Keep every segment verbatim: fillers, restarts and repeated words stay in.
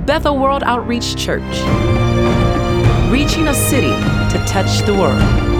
Bethel World Outreach Church, reaching a city to touch the world.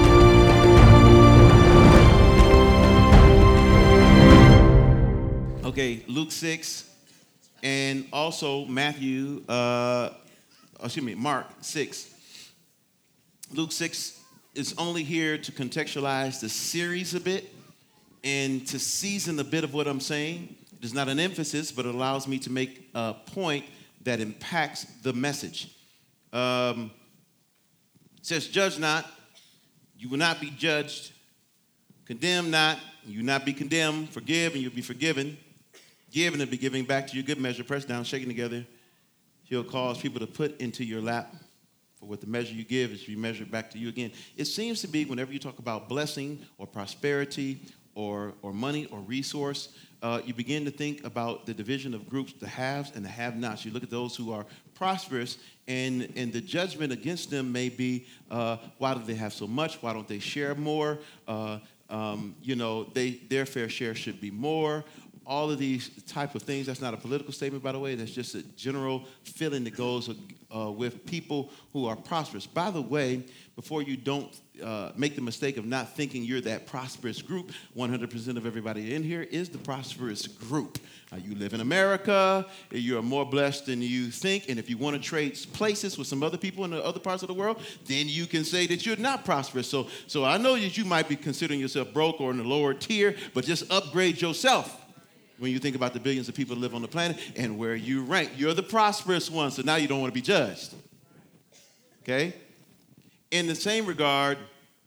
Okay, Luke six, and also Matthew, uh, excuse me, Mark six. Luke six is only here to contextualize the series a bit and to season a bit of what I'm saying. It is not an emphasis, but it allows me to make a point that impacts the message. Um, it says, judge not, you will not be judged. Condemn not, you will not be condemned. Forgive, and you'll be forgiven. Give, and it'll be given back to you. Good measure, pressed down, shaken together. He'll cause people to put into your lap. For what the measure you give is to be measured back to you again. It seems to be whenever you talk about blessing or prosperity or, or money or resource, uh, you begin to think about the division of groups, the haves and the have-nots. You look at those who are prosperous, and, and the judgment against them may be, uh, why do they have so much? Why don't they share more? Uh, um, you know, they, their fair share should be more. All of these type of things. That's not a political statement, by the way. That's just a general feeling that goes uh, with people who are prosperous. By the way, before you don't uh, make the mistake of not thinking you're that prosperous group, one hundred percent of everybody in here is the prosperous group. Uh, you live in America. You're more blessed than you think. And if you want to trade places with some other people in the other parts of the world, then you can say that you're not prosperous. So, so I know that you might be considering yourself broke or in the lower tier, but just upgrade yourself. When you think about the billions of people that live on the planet and where you rank, you're the prosperous one, so now you don't want to be judged. Okay? In the same regard,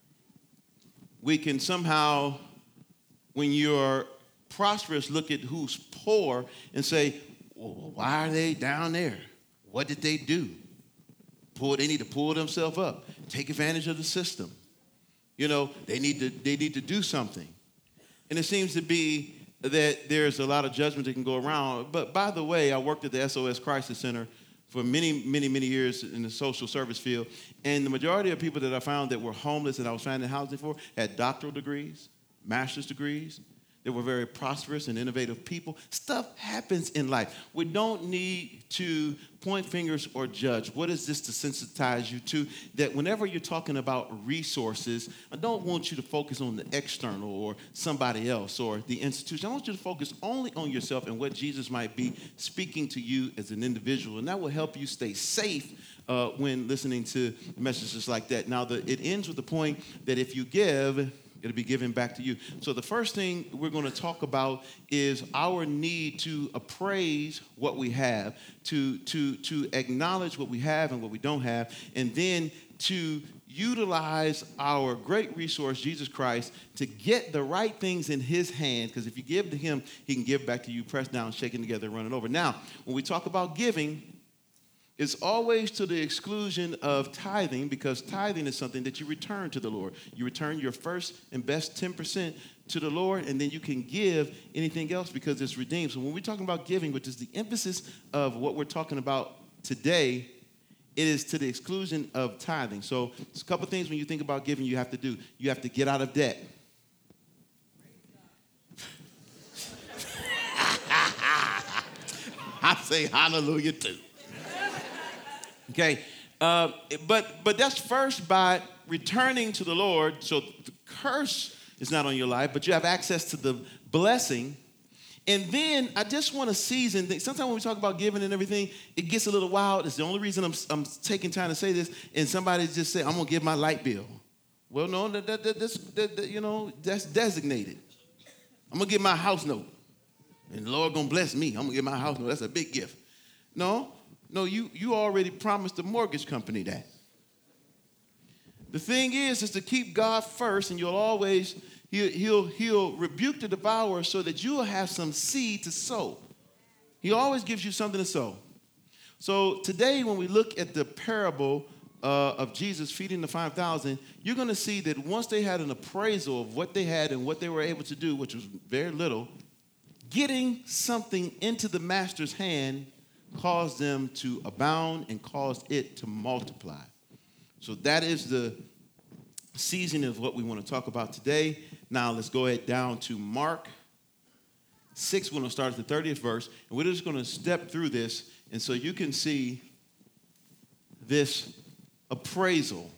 we can somehow, when you're prosperous, look at who's poor and say, well, why are they down there? What did they do? Pull, they need to pull themselves up, take advantage of the system. You know, they need to, they need to do something. And it seems to be that there's a lot of judgment that can go around. But by the way, I worked at the S O S Crisis Center for many, many, many years in the social service field. And the majority of people that I found that were homeless that I was finding housing for had doctoral degrees, master's degrees. They were very prosperous and innovative people. Stuff happens in life. We don't need to point fingers or judge. What is this to sensitize you to? That whenever you're talking about resources, I don't want you to focus on the external or somebody else or the institution. I want you to focus only on yourself and what Jesus might be speaking to you as an individual. And that will help you stay safe uh, when listening to messages like that. Now, the, it ends with the point that if you give, it'll be given back to you. So the first thing we're going to talk about is our need to appraise what we have, to, to, to acknowledge what we have and what we don't have, and then to utilize our great resource, Jesus Christ, to get the right things in his hand, because if you give to him, he can give back to you, pressed down, shaken together, and running over. Now, when we talk about giving, it's always to the exclusion of tithing, because tithing is something that you return to the Lord. You return your first and best ten percent to the Lord, and then you can give anything else because it's redeemed. So when we're talking about giving, which is the emphasis of what we're talking about today, it is to the exclusion of tithing. So there's a couple things when you think about giving you have to do. You have to get out of debt. I say hallelujah too. Okay, uh, but but that's first by returning to the Lord. So the curse is not on your life, but you have access to the blessing. And then I just want to season things. Sometimes when we talk about giving and everything, it gets a little wild. It's the only reason I'm I'm taking time to say this. And somebody just say, "I'm gonna give my light bill." Well, no, that, that, that, that's that, that, you know that's designated. I'm gonna give my house note, and the Lord gonna bless me. I'm gonna give my house note. That's a big gift. No. No, you, you already promised the mortgage company that. The thing is, is to keep God first, and you'll always, he'll, he'll, he'll rebuke the devourer so that you'll have some seed to sow. He always gives you something to sow. So today, when we look at the parable uh, of Jesus feeding the five thousand, you're going to see that once they had an appraisal of what they had and what they were able to do, which was very little, getting something into the master's hand caused them to abound and caused it to multiply. So that is the season of what we want to talk about today. Now let's go ahead down to Mark six. We're going to start at the thirtieth verse, and we're just going to step through this And so you can see this appraisal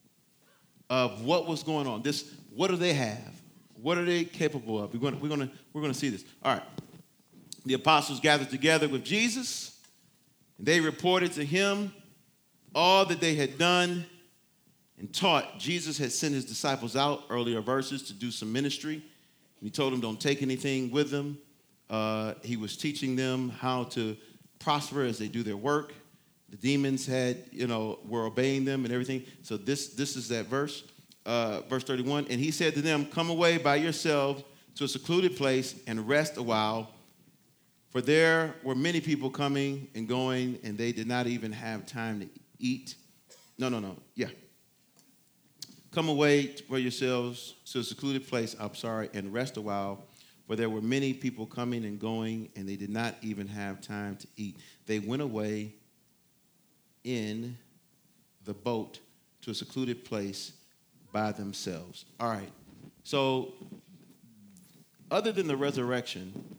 of what was going on. This, what do they have? What are they capable of? We're going to, we're going to, we're going to see this. All right. The apostles gathered together with Jesus, and they reported to him all that they had done and taught. Jesus had sent his disciples out, earlier verses, to do some ministry. He told them, don't take anything with them. Uh, he was teaching them how to prosper as they do their work. The demons had, you know, were obeying them and everything. So this, this is that verse, uh, verse thirty-one. And he said to them, come away by yourselves to a secluded place and rest a while. For there were many people coming and going, and they did not even have time to eat. No, no, no. Yeah. Come away for yourselves to a secluded place, I'm sorry, and rest a while. For there were many people coming and going, and they did not even have time to eat. They went away in the boat to a secluded place by themselves. All right. So, other than the resurrection,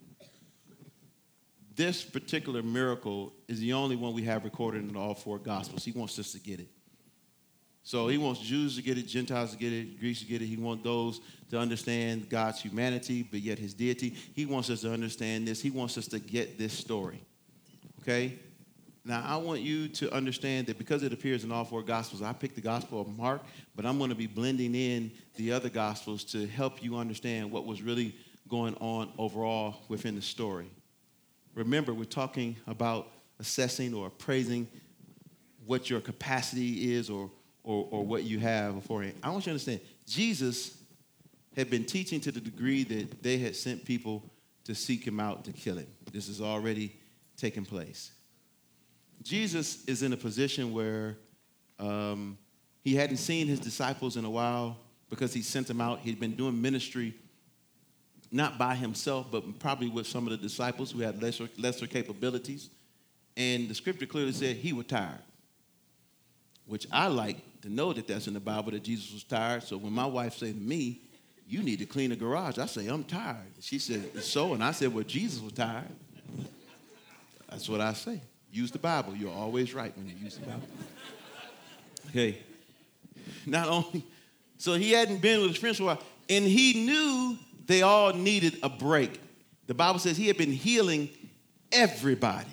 this particular miracle is the only one we have recorded in all four Gospels. He wants us to get it. So he wants Jews to get it, Gentiles to get it, Greeks to get it. He wants those to understand God's humanity, but yet his deity. He wants us to understand this. He wants us to get this story. Okay? Now, I want you to understand that because it appears in all four Gospels, I picked the Gospel of Mark, but I'm going to be blending in the other Gospels to help you understand what was really going on overall within the story. Remember, we're talking about assessing or appraising what your capacity is or, or, or what you have beforehand. I want you to understand, Jesus had been teaching to the degree that they had sent people to seek him out to kill him. This has already taken place. Jesus is in a position where um, he hadn't seen his disciples in a while because he sent them out. He'd been doing ministry not by himself, but probably with some of the disciples who had lesser, lesser capabilities. And the scripture clearly said he was tired, which I like to know that that's in the Bible, that Jesus was tired. So when my wife said to me, you need to clean the garage, I say, I'm tired. She said, so? And I said, well, Jesus was tired. That's what I say. Use the Bible. You're always right when you use the Bible. Okay. Not only, so he hadn't been with his friends for a while, and he knew they all needed a break. The Bible says he had been healing everybody.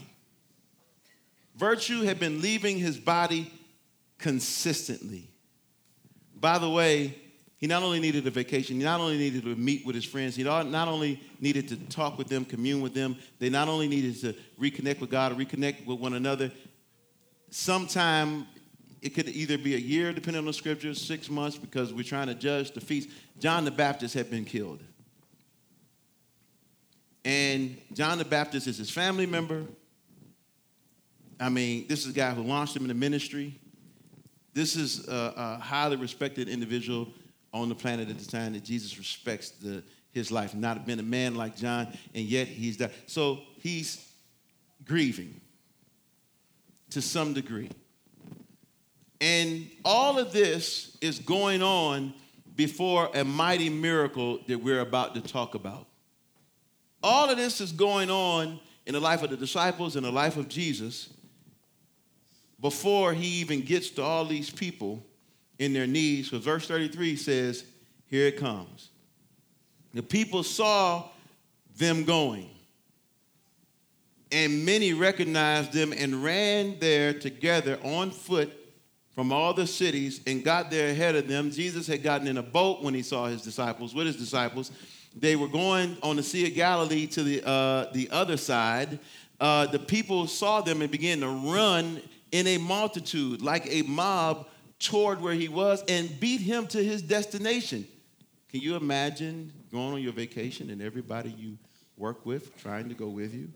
Virtue had been leaving his body consistently. By the way, he not only needed a vacation, he not only needed to meet with his friends, he not only needed to talk with them, commune with them, they not only needed to reconnect with God or reconnect with one another. Sometime it could either be a year, depending on the scriptures, six months, because we're trying to judge the feast. John the Baptist had been killed. And John the Baptist is his family member. I mean, this is a guy who launched him in the ministry. This is a, a highly respected individual on the planet at the time that Jesus respects the, his life. Not been a man like John, and yet he's died. So he's grieving to some degree. And all of this is going on before a mighty miracle that we're about to talk about. All of this is going on in the life of the disciples and the life of Jesus before he even gets to all these people in their needs. So verse thirty-three says, here it comes. The people saw them going, and many recognized them and ran there together on foot from all the cities and got there ahead of them. Jesus had gotten in a boat when he saw his disciples, with his disciples. They were going on the Sea of Galilee to the, uh, the other side. Uh, the people saw them and began to run in a multitude, like a mob, toward where he was and beat him to his destination. Can you imagine going on your vacation and everybody you work with trying to go with you?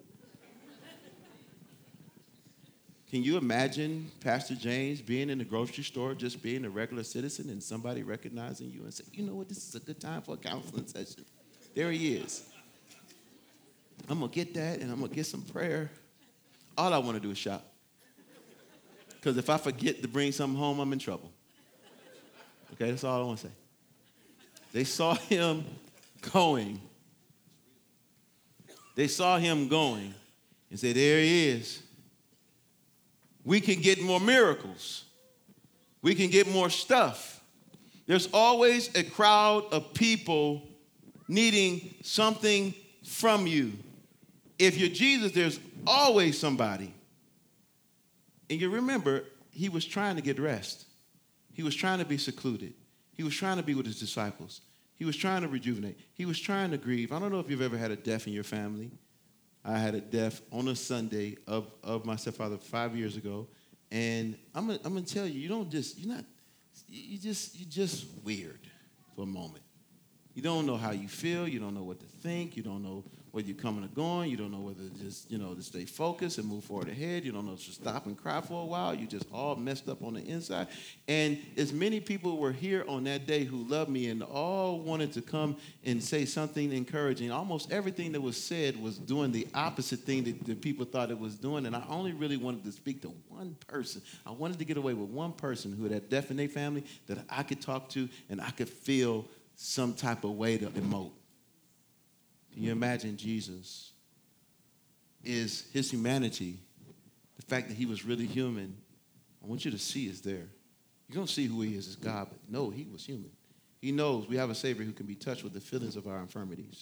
Can you imagine Pastor James being in the grocery store, just being a regular citizen, and somebody recognizing you and saying, you know what, this is a good time for a counseling session. There he is. I'm going to get that, and I'm going to get some prayer. All I want to do is shop. Because if I forget to bring something home, I'm in trouble. Okay, that's all I want to say. They saw him going. They saw him going and said, there he is. we can get more miracles. We can get more stuff. There's always a crowd of people needing something from you. If you're Jesus, there's always somebody. And you remember, he was trying to get rest. He was trying to be secluded. He was trying to be with his disciples. He was trying to rejuvenate. He was trying to grieve. I don't know if you've ever had a death in your family. I had a death on a Sunday of, of my stepfather five years ago. And I'm gonna, I'm gonna tell you, you don't just, you're not, you just, you're just weird for a moment. You don't know how you feel. You don't know what to think. You don't know whether you're coming or going. You don't know whether to just, you know, to stay focused and move forward ahead. You don't know to stop and cry for a while. You just all messed up on the inside. And as many people were here on that day who loved me and all wanted to come and say something encouraging, almost everything that was said was doing the opposite thing that, that people thought it was doing. And I only really wanted to speak to one person. I wanted to get away with one person who had death in their family that I could talk to and I could feel some type of way to emote. Can you imagine Jesus? Is his humanity, the fact that he was really human, I want you to see is there. You don't see who he is as God, but no, he was human. He knows we have a Savior who can be touched with the feelings of our infirmities.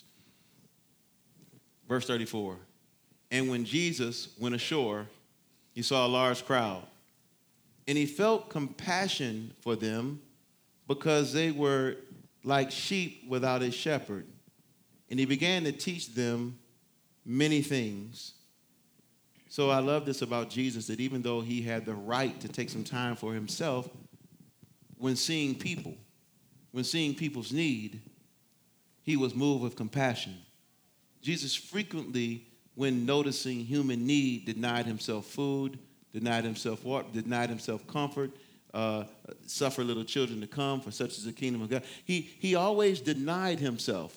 Verse thirty-four, and when Jesus went ashore, he saw a large crowd, and he felt compassion for them because they were like sheep without a shepherd. And he began to teach them many things. So I love this about Jesus, that even though he had the right to take some time for himself, when seeing people, when seeing people's need, he was moved with compassion. Jesus frequently, when noticing human need, denied himself food, denied himself water, denied himself comfort, Uh, suffer little children to come, for such is the kingdom of God. He, he always denied himself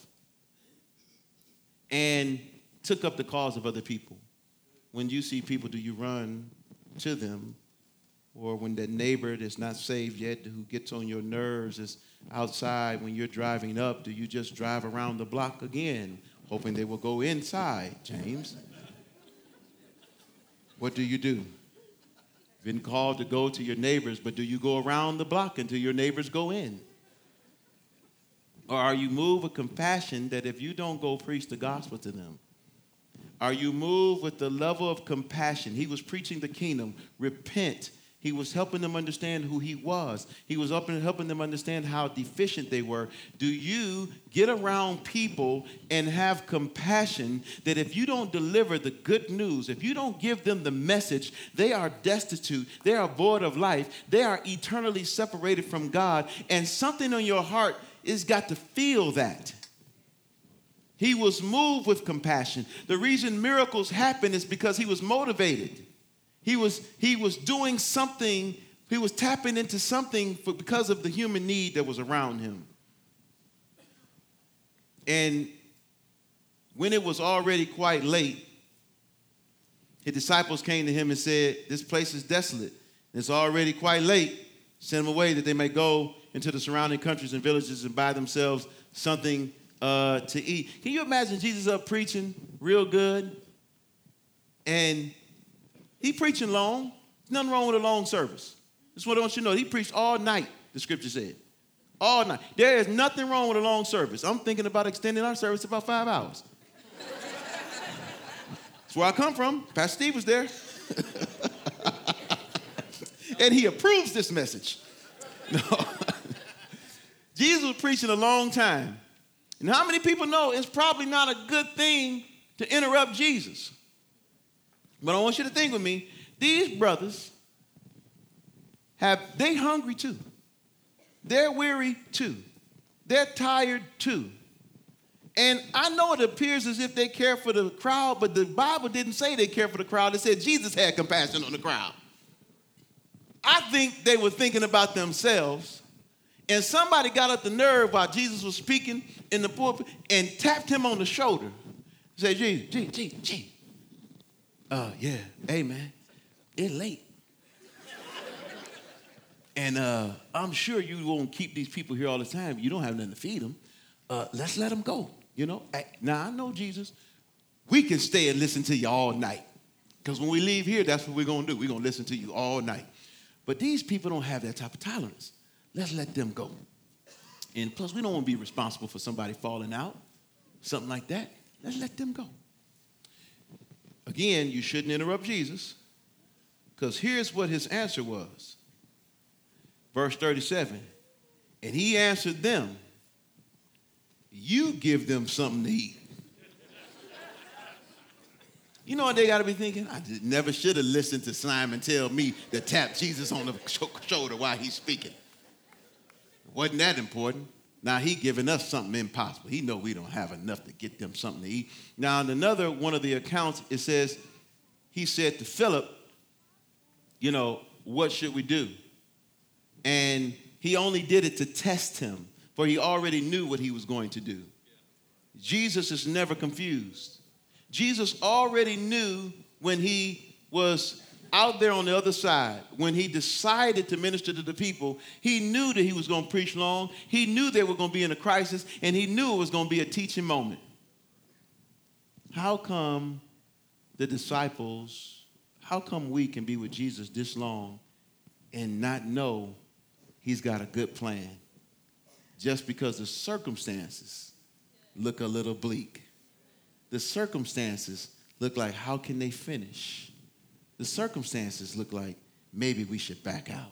and took up the cause of other people. When you see people, do you run to them? Or when that neighbor that's not saved yet, who gets on your nerves, is outside when you're driving up, do you just drive around the block again, hoping they will go inside, James? What do you do? Been called to go to your neighbors, but do you go around the block until your neighbors go in? Or are you moved with compassion that if you don't go preach the gospel to them? Are you moved with the level of compassion? He was preaching the kingdom. Repent. He was helping them understand who he was. He was helping them understand how deficient they were. Do you get around people and have compassion that if you don't deliver the good news, if you don't give them the message, they are destitute, they are void of life, they are eternally separated from God, and something on your heart has got to feel that. He was moved with compassion. The reason miracles happen is because he was motivated. He was, he was doing something, he was tapping into something for, because of the human need that was around him. And when it was already quite late, his disciples came to him and said, this place is desolate. It's already quite late. Send them away that they may go into the surrounding countries and villages and buy themselves something uh, to eat. Can you imagine Jesus up preaching real good? And he preaching long. There's nothing wrong with a long service. That's what I want you to know. He preached all night, the scripture said. All night. There is nothing wrong with a long service. I'm thinking about extending our service to about five hours. That's where I come from. Pastor Steve was there. And he approves this message. No. Jesus was preaching a long time. And how many people know it's probably not a good thing to interrupt Jesus? But I want you to think with me, these brothers have, they hungry too. They're weary too. They're tired too. And I know it appears as if they care for the crowd, but the Bible didn't say they care for the crowd. It said Jesus had compassion on the crowd. I think they were thinking about themselves, and somebody got up the nerve while Jesus was speaking in the pulpit and tapped him on the shoulder. Said, Jesus, Jesus, Jesus, Jesus. Uh, yeah, hey, man, it's late. And uh, I'm sure you won't keep these people here all the time. You don't have nothing to feed them. Uh, let's let them go, you know. Now, I know, Jesus, we can stay and listen to you all night. Because when we leave here, that's what we're going to do. We're going to listen to you all night. But these people don't have that type of tolerance. Let's let them go. And plus, we don't want to be responsible for somebody falling out, something like that. Let's let them go. Again, you shouldn't interrupt Jesus, because here's what his answer was. Verse thirty-seven, and he answered them, you give them something to eat. You know what they got to be thinking? I just never should have listened to Simon tell me to tap Jesus on the shoulder while he's speaking. Wasn't that important? Now he giving us something impossible. He know we don't have enough to get them something to eat. Now in another one of the accounts, it says, he said to Philip, you know, what should we do? And he only did it to test him, for he already knew what he was going to do. Jesus is never confused. Jesus already knew when he was out there on the other side, when he decided to minister to the people, he knew that he was going to preach long. He knew they were going to be in a crisis, and he knew it was going to be a teaching moment. How come the disciples, how come we can be with Jesus this long and not know he's got a good plan just because the circumstances look a little bleak? The circumstances look like, how can they finish? The circumstances look like, maybe we should back out.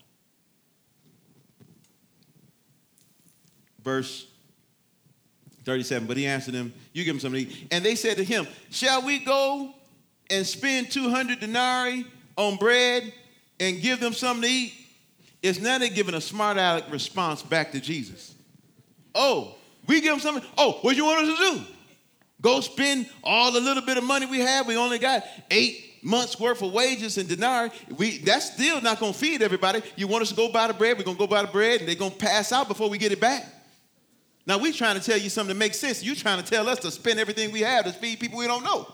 Verse thirty-seven, but he answered them, you give them something to eat. And they said to him, shall we go and spend two hundred denarii on bread and give them something to eat? It's now they're giving a smart aleck response back to Jesus. Oh, we give them something? Oh, what you want us to do? Go spend all the little bit of money we have. We only got eight months worth of wages and denarii. We, that's still not going to feed everybody. You want us to go buy the bread? We're going to go buy the bread, and they're going to pass out before we get it back. Now, we're trying to tell you something that makes sense. You're trying to tell us to spend everything we have to feed people we don't know.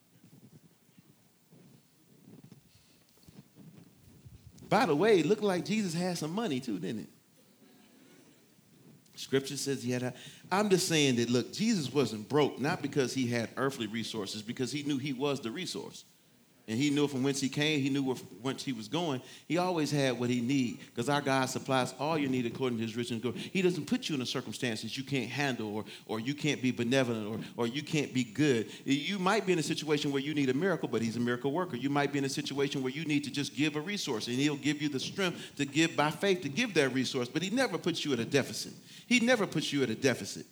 By the way, it looked like Jesus had some money too, didn't it? Scripture says he had a, I'm just saying that, look, Jesus wasn't broke, not because he had earthly resources, because he knew he was the resource. And he knew from whence he came, he knew where, whence he was going. He always had what he needed, because our God supplies all your need according to his riches and glory. He doesn't put you in a circumstances you can't handle, or, or you can't be benevolent, or, or you can't be good. You might be in a situation where you need a miracle, but he's a miracle worker. You might be in a situation where you need to just give a resource, and he'll give you the strength to give by faith to give that resource, but he never puts you at a deficit. He never puts you at a deficit.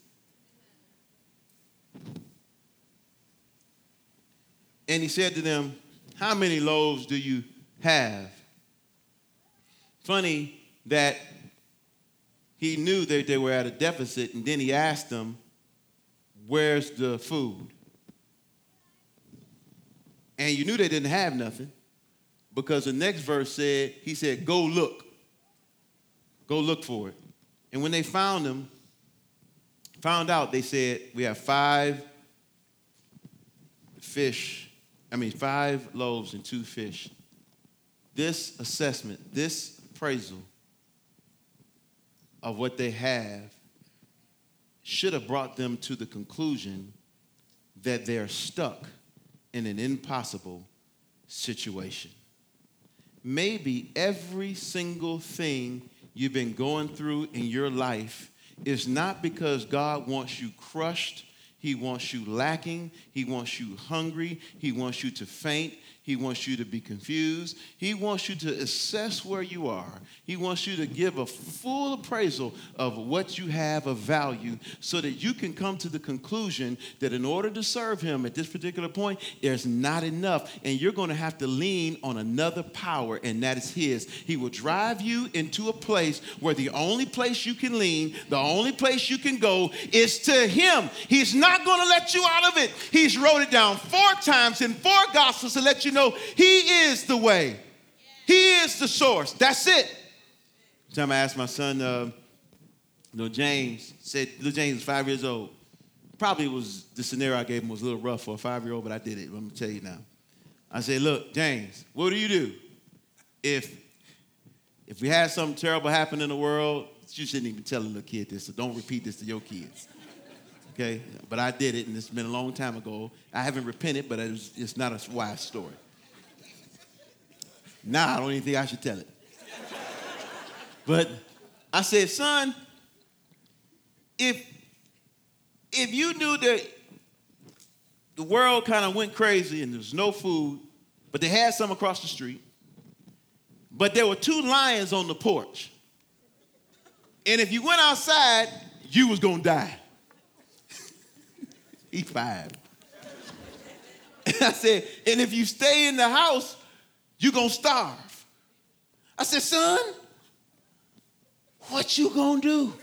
And he said to them, how many loaves do you have? Funny that he knew that they were at a deficit, and then he asked them, where's the food? And you knew they didn't have nothing, because the next verse said, he said, go look. Go look for it. And when they found them, found out, they said, we have five fish, I mean, five loaves and two fish. This assessment, this appraisal of what they have should have brought them to the conclusion that they're stuck in an impossible situation. Maybe every single thing you've been going through in your life is not because God wants you crushed. He wants you lacking. He wants you hungry. He wants you to faint. He wants you to be confused. He wants you to assess where you are. He wants you to give a full appraisal of what you have of value so that you can come to the conclusion that in order to serve him at this particular point, there's not enough, and you're going to have to lean on another power, and that is his. He will drive you into a place where the only place you can lean, the only place you can go is to him. He's not going to let you out of it. He's wrote it down four times in four gospels to let you know he is the way. He is the source. That's it. Time I asked my son, uh, you know, James, said, little James was five years old. Probably was the scenario I gave him was a little rough for a five-year-old, but I did it. I'm going to tell you now. I said, look, James, what do you do if if we had something terrible happen in the world? You shouldn't even tell a little kid this, so don't repeat this to your kids. Okay, but I did it, and it's been a long time ago. I haven't repented, but it was, it's not a wise story. Nah, I don't even think I should tell it. But I said, son, if, if you knew that the world kind of went crazy and there's no food, but they had some across the street, but there were two lions on the porch, and if you went outside, you was going to die. He's five. And I said, and if you stay in the house, you're going to starve. I said, son, what you going to do?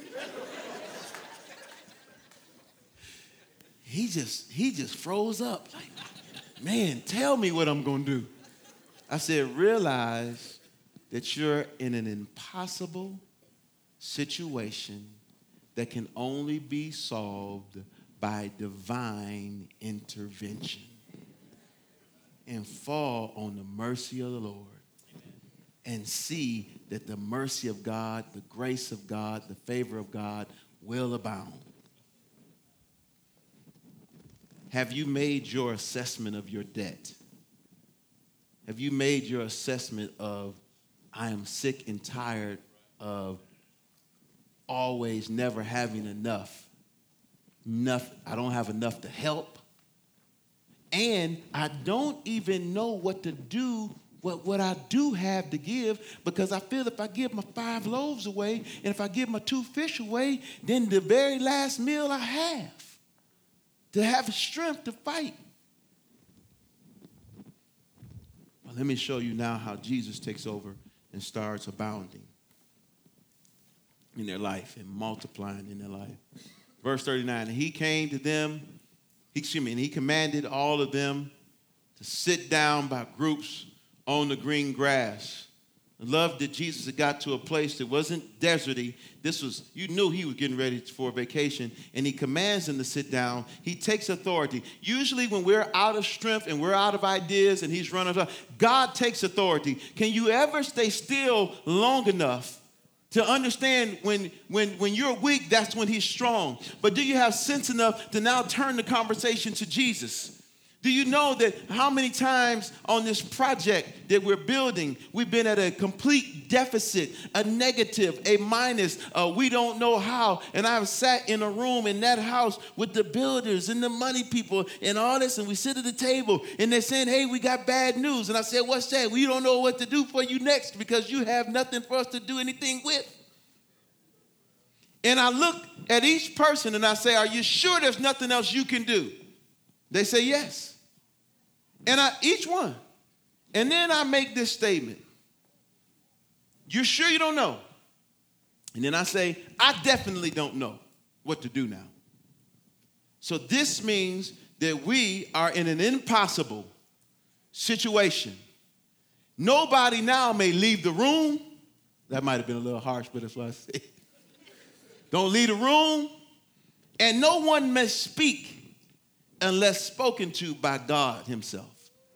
He just, he just froze up. Like, man, tell me what I'm going to do. I said, realize that you're in an impossible situation that can only be solved by divine intervention. And fall on the mercy of the Lord. And see that the mercy of God, the grace of God, the favor of God will abound. Have you made your assessment of your debt? Have you made your assessment of, I am sick and tired of always never having enough? Enough, I don't have enough to help. And I don't even know what to do, what, what I do have to give, because I feel if I give my five loaves away and if I give my two fish away, then the very last meal I have to have strength to fight. Well, let me show you now how Jesus takes over and starts abounding in their life and multiplying in their life. Verse thirty-nine, and he came to them, he, excuse me, and he commanded all of them to sit down by groups on the green grass. I love that Jesus had got to a place that wasn't deserty. This was, you knew he was getting ready for a vacation, and he commands them to sit down. He takes authority. Usually when we're out of strength and we're out of ideas and he's running, God takes authority. Can you ever stay still long enough to understand when, when, when you're weak, that's when he's strong? But do you have sense enough to now turn the conversation to Jesus? Do you know that how many times on this project that we're building, we've been at a complete deficit, a negative, a minus, uh, we don't know how. And I've sat in a room in that house with the builders and the money people and all this, and we sit at the table, and they're saying, hey, we got bad news. And I said, what's that? We don't know what to do for you next because you have nothing for us to do anything with. And I look at each person and I say, are you sure there's nothing else you can do? They say yes. And I, each one. And then I make this statement. You're sure you don't know? And then I say, I definitely don't know what to do now. So this means that we are in an impossible situation. Nobody now may leave the room. That might have been a little harsh, but that's what I said. Don't leave the room. And no one may speak unless spoken to by God himself.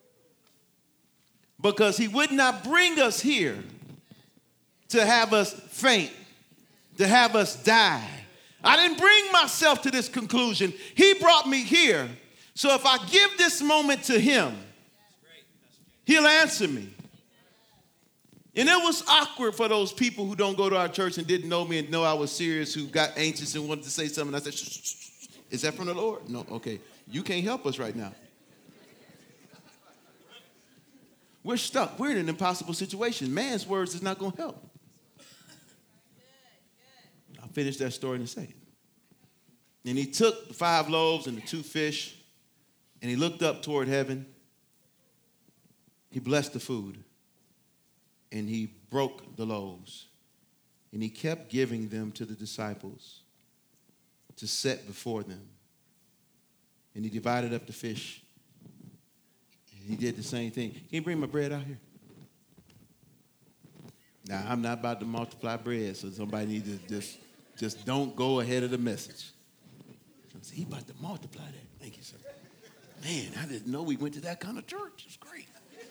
Because he would not bring us here to have us faint, to have us die. I didn't bring myself to this conclusion. He brought me here. So if I give this moment to him, he'll answer me. And it was awkward for those people who don't go to our church and didn't know me and know I was serious, who got anxious and wanted to say something. I said, shh, shh, shh. Is that from the Lord? No, okay. You can't help us right now. We're stuck. We're in an impossible situation. Man's words is not going to help. I'll finish that story in a second. And he took the five loaves and the two fish, and he looked up toward heaven. He blessed the food, and he broke the loaves, and he kept giving them to the disciples to set before them. And he divided up the fish. And he did the same thing. Can you bring my bread out here? Now, I'm not about to multiply bread, so somebody needs to just, just don't go ahead of the message. So he about to multiply that. Thank you, sir. Man, I didn't know we went to that kind of church. It's great.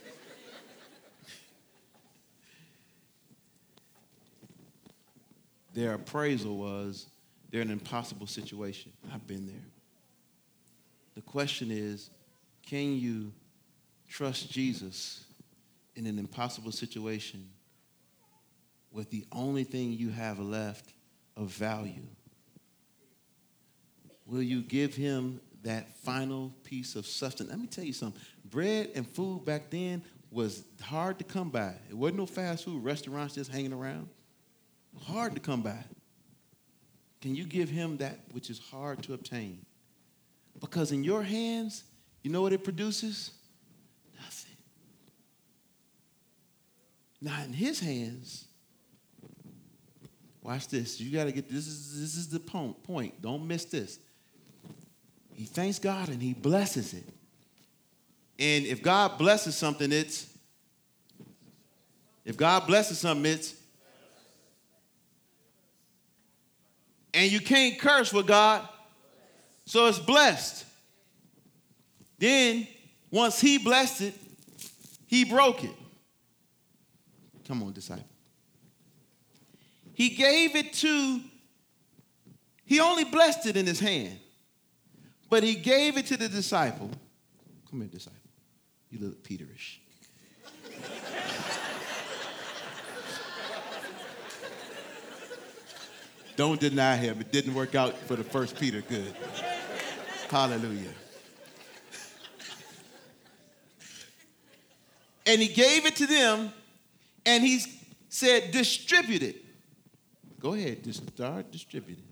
Their appraisal was they're in an impossible situation. I've been there. The question is, can you trust Jesus in an impossible situation with the only thing you have left of value? Will you give him that final piece of substance? Let me tell you something. Bread and food back then was hard to come by. It wasn't no fast food restaurants just hanging around. Hard to come by. Can you give him that which is hard to obtain? Because in your hands, you know what it produces? Nothing. Now in his hands, watch this. You got to get this. Is, this is the point. Don't miss this. He thanks God and he blesses it. And if God blesses something, it's, if God blesses something, it's, and you can't curse with God, so it's blessed. Then, once he blessed it, he broke it. Come on, disciple. He gave it to, he only blessed it in his hand, but he gave it to the disciple. Come here, disciple. You look Peterish. Don't deny him. It didn't work out for the first Peter good. Hallelujah. And he gave it to them, and he said, distribute it. Go ahead, just start distributing.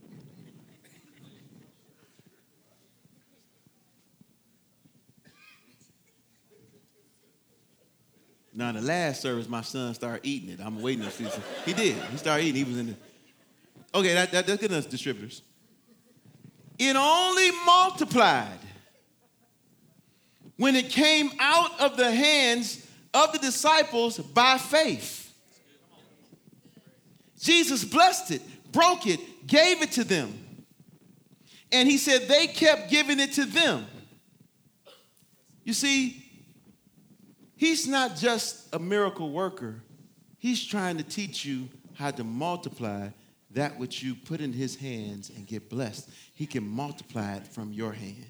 Now, in the last service, my son started eating it. I'm waiting to see. He did. He started eating. He was in the. Okay, that, that, that's good enough, distributors. It only multiplied when it came out of the hands of the disciples by faith. Jesus blessed it, broke it, gave it to them. And he said they kept giving it to them. You see, he's not just a miracle worker. He's trying to teach you how to multiply that which you put in his hands and get blessed. He can multiply it from your hand.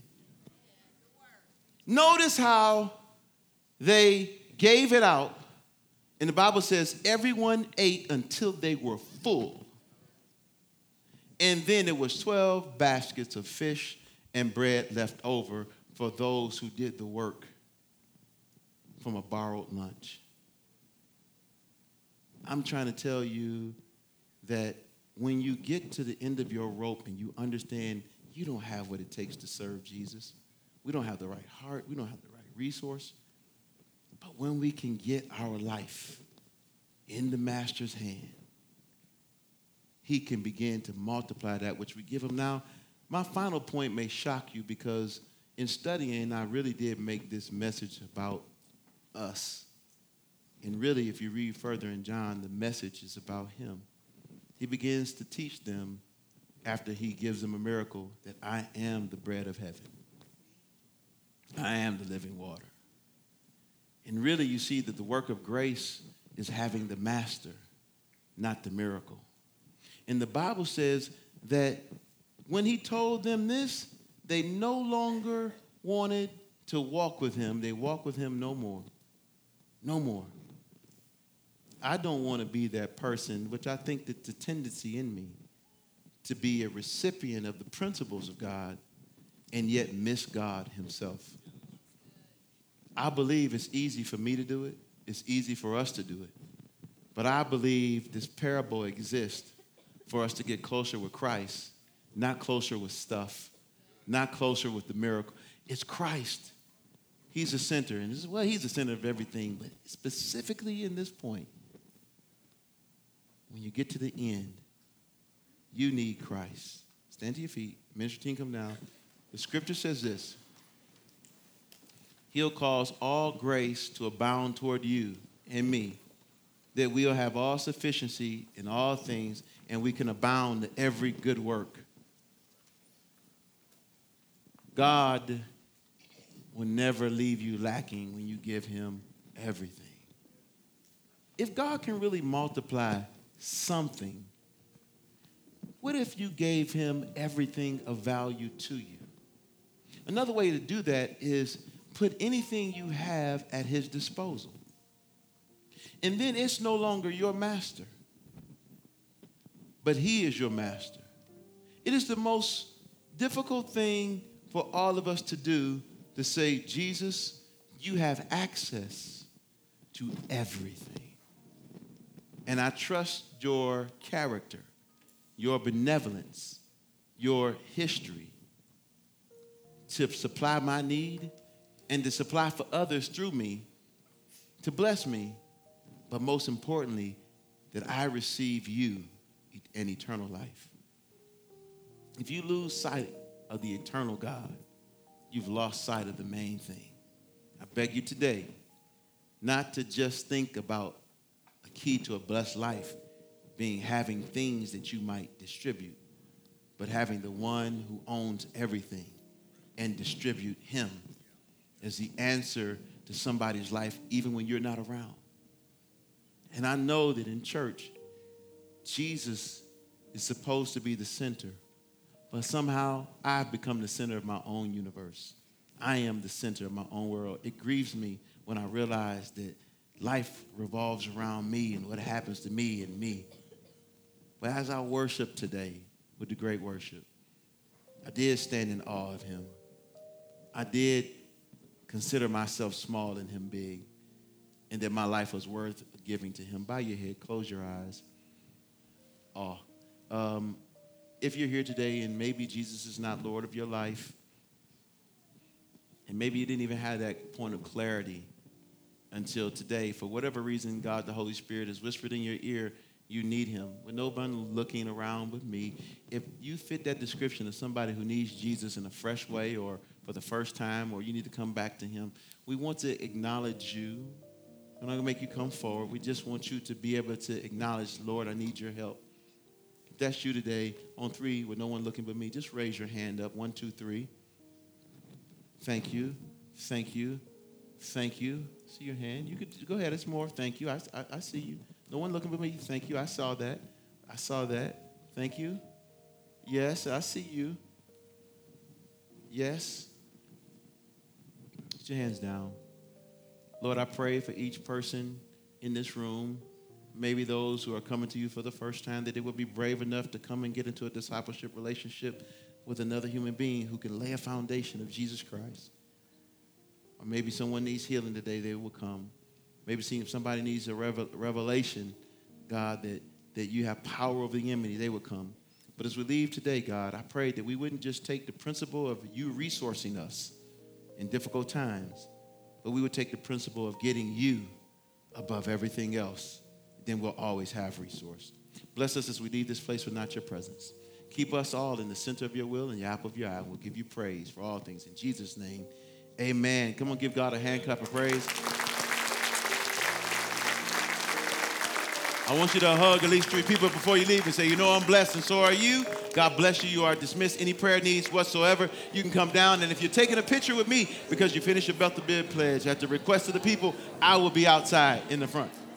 Notice how they gave it out. And the Bible says everyone ate until they were full. And then there was twelve baskets of fish and bread left over for those who did the work from a borrowed lunch. I'm trying to tell you that when you get to the end of your rope and you understand you don't have what it takes to serve Jesus, we don't have the right heart, we don't have the right resource, but when we can get our life in the Master's hand, he can begin to multiply that which we give him. Now, my final point may shock you because in studying, I really did make this message about us. And really, if you read further in John, the message is about him. He begins to teach them after he gives them a miracle that I am the bread of heaven. I am the living water. And really, you see that the work of grace is having the master, not the miracle. And the Bible says that when he told them this, they no longer wanted to walk with him. They walk with him no more. No more. I don't want to be that person, which I think that the tendency in me to be a recipient of the principles of God and yet miss God himself. I believe it's easy for me to do it. It's easy for us to do it. But I believe this parable exists for us to get closer with Christ, not closer with stuff, not closer with the miracle. It's Christ. He's the center. And this is, well, he's the center of everything, but specifically in this point, when you get to the end, you need Christ. Stand to your feet. Ministry team, come down. The scripture says this. He'll cause all grace to abound toward you and me, that we'll have all sufficiency in all things, and we can abound to every good work. God will never leave you lacking when you give him everything. If God can really multiply something, what if you gave him everything of value to you? Another way to do that is put anything you have at his disposal. And then it's no longer your master, but he is your master. It is the most difficult thing for all of us to do, to say, Jesus, you have access to everything. And I trust your character, your benevolence, your history to supply my need and to supply for others through me, to bless me, but most importantly, that I receive you and eternal life. If you lose sight of the eternal God, you've lost sight of the main thing. I beg you today not to just think about a key to a blessed life being having things that you might distribute, but having the one who owns everything and distribute him as the answer to somebody's life even when you're not around. And I know that in church, Jesus is supposed to be the center, but somehow I've become the center of my own universe. I am the center of my own world. It grieves me when I realize that life revolves around me and what happens to me and me. But as I worship today with the great worship, I did stand in awe of him. I did consider myself small and him big, and that my life was worth giving to him. Bow your head, close your eyes. Awe. Um, if you're here today and maybe Jesus is not Lord of your life, and maybe you didn't even have that point of clarity until today, for whatever reason, God, the Holy Spirit, has whispered in your ear, you need him. With no one looking around but me, if you fit that description of somebody who needs Jesus in a fresh way or for the first time, or you need to come back to him, we want to acknowledge you. We're not going to make you come forward. We just want you to be able to acknowledge, Lord, I need your help. If that's you today, on three, with no one looking but me, just raise your hand up. One, two, three. Thank you. Thank you. Thank you. See your hand? You could go ahead. It's more. Thank you. I, I, I see you. No one looking but me. Thank you. I saw that. I saw that. Thank you. Yes, I see you. Yes. Put your hands down. Lord, I pray for each person in this room, maybe those who are coming to you for the first time, that they would be brave enough to come and get into a discipleship relationship with another human being who can lay a foundation of Jesus Christ. Or maybe someone needs healing today, they will come. Maybe see if somebody needs a revel- revelation, God, that, that you have power over the enemy, they will come. But as we leave today, God, I pray that we wouldn't just take the principle of you resourcing us in difficult times, but we would take the principle of getting you above everything else. Then we'll always have resource. Bless us as we leave this place with not your presence. Keep us all in the center of your will and the apple of your eye. We'll give you praise for all things. In Jesus' name, amen. Come on, give God a hand clap of praise. I want you to hug at least three people before you leave and say, you know I'm blessed and so are you. God bless you. You are dismissed. Any prayer needs whatsoever, you can come down. And if you're taking a picture with me because you finished your Belt to Bid pledge, at the request of the people, I will be outside in the front.